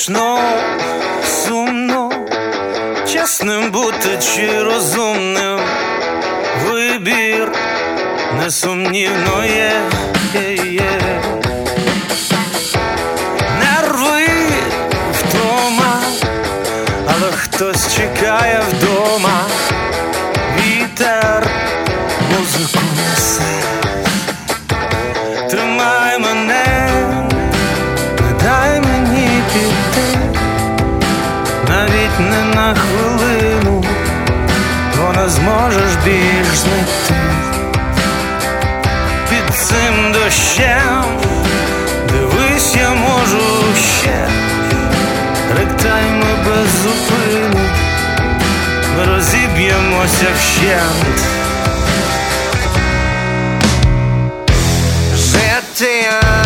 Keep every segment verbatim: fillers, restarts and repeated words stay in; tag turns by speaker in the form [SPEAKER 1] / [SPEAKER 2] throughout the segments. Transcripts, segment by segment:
[SPEAKER 1] смішно, сумно, чесним бути чи розумним. Вибір несумнівно є, є, є. Нерви втома, але хтось чекає вдома. Вітер музику несе. Тримай мене, не дай мені піти, навіть не на хвилину, бо не зможеш більш знайти. Під цим дощем, дивись, я можу ще. Ректай ми без зупину, ми розіб'ємося вщент.
[SPEAKER 2] Жити,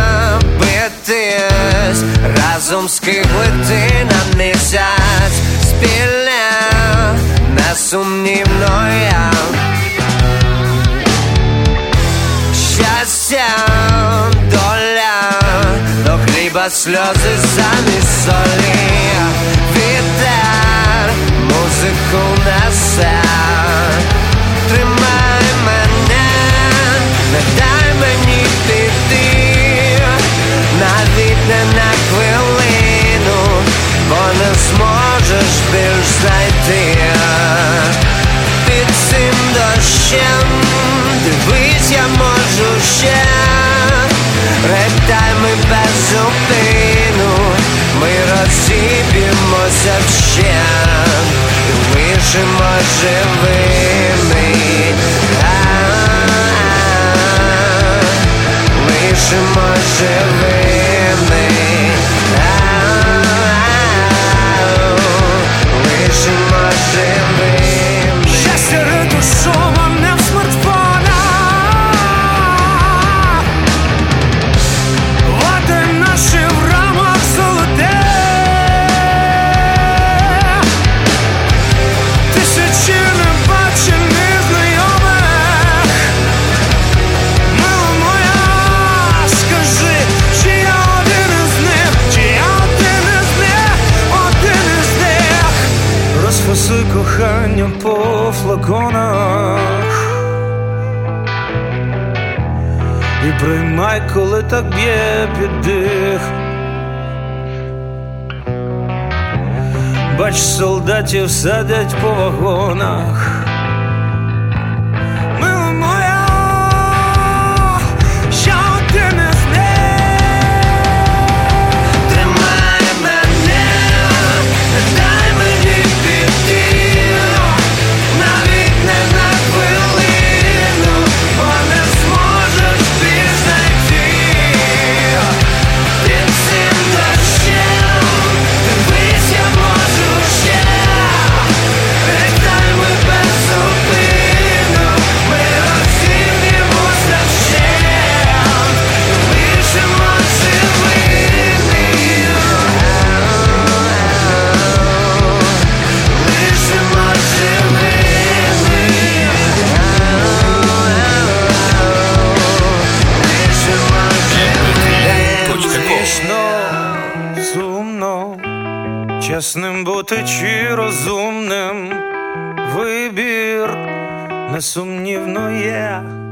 [SPEAKER 2] битись, разом скиглити на місяць. Спільне, несумнівно я. Щастя, доля, до хліба сльози замість солі. Вітер музику несе. Тримай мене, не дай мені піти, навіть не на хвилину, бо не зможеш більш знайти. Під цим дощем, дивись, я можу ще. Ректай ми без зупину, ми розіб'ємося вщент і лишимо живими. Лишимо живими. Лишимо живими.
[SPEAKER 1] Щастя ретушоване в смартфонах. Води наші в рамах золоте. Тисячі небачених знайомих. Мила моя, скажи, чи я один із них, чи я один із них, один із них. Розфасуй кохання по флаконах і приймай, коли так б'є піддих. Бач, солдатів садять по вагонах. Мила моя, ще один із них.
[SPEAKER 2] Тримай мене, не дай мені піти, навіть не на хвилину, бо не зможеш більш знайти. Під цим дощем, дивись, я можу ще. Ректай ми без зупину, ми розіб'ємося вщент і лишимо живими. Лишимо живими. Лишимо живими.
[SPEAKER 1] Смішно, сумно, чесним бути чи розумним. Вибір несумнівно є.